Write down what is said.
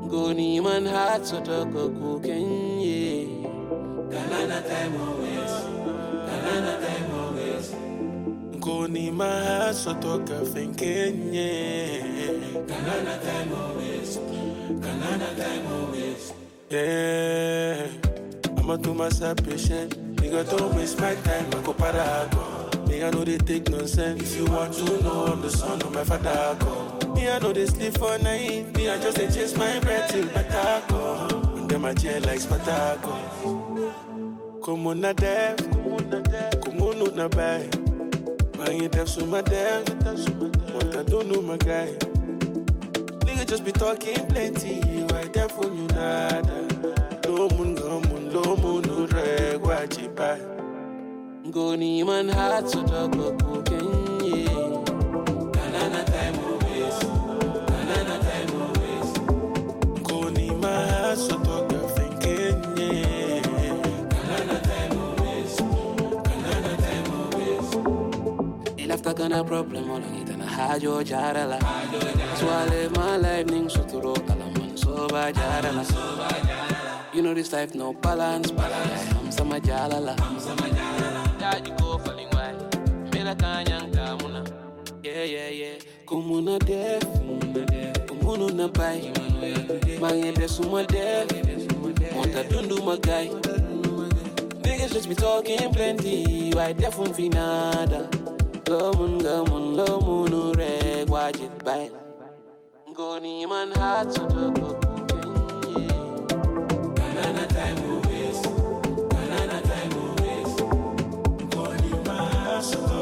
Go ni man heart so talk a cooking, yeah. Kanana time always. Kanana time always. Go ni my heart so talk a thinking, yeah. Kanana time always. Kanana time always. Yeah. I'ma do myself patient. Nigga, don't waste my time, I go parago. Me, I know they take nonsense. If you want to know, I'm the son of my father. Go. Me, I know they sleep for night. Me, I just they chase my breath till Patago. And them I jail like Spatago. Come on, na deaf. Come on, na buy. Man, you deaf, so my deaf. What I don't know, my guy. Nigga just be talking plenty. Why deaf for you, nada. Low moon, no reg, watch it by. Go ni man heart so talk a cooking, yeah. Kanana time always. Kanana time always. Go ni my heart so talk a thinking, yeah. Kanana time always. Kanana time always. They left a gun problem all it and I had your jarala. So I live my life ning so to rock alaman so ba jarala. You know this life no balance, I'm sama jalala. Daddy go falling wide. Mela kanyang kamuna. Yeah. Kumuna def. Kumunu na bay. Mange desuma def. Monta dundu magay. Niggas just be talking plenty. Why defun finada? Lomun, no reg. Watch it by. Go ni man heart so talk. Kanana time always. Kanana time always. Go ni my heart so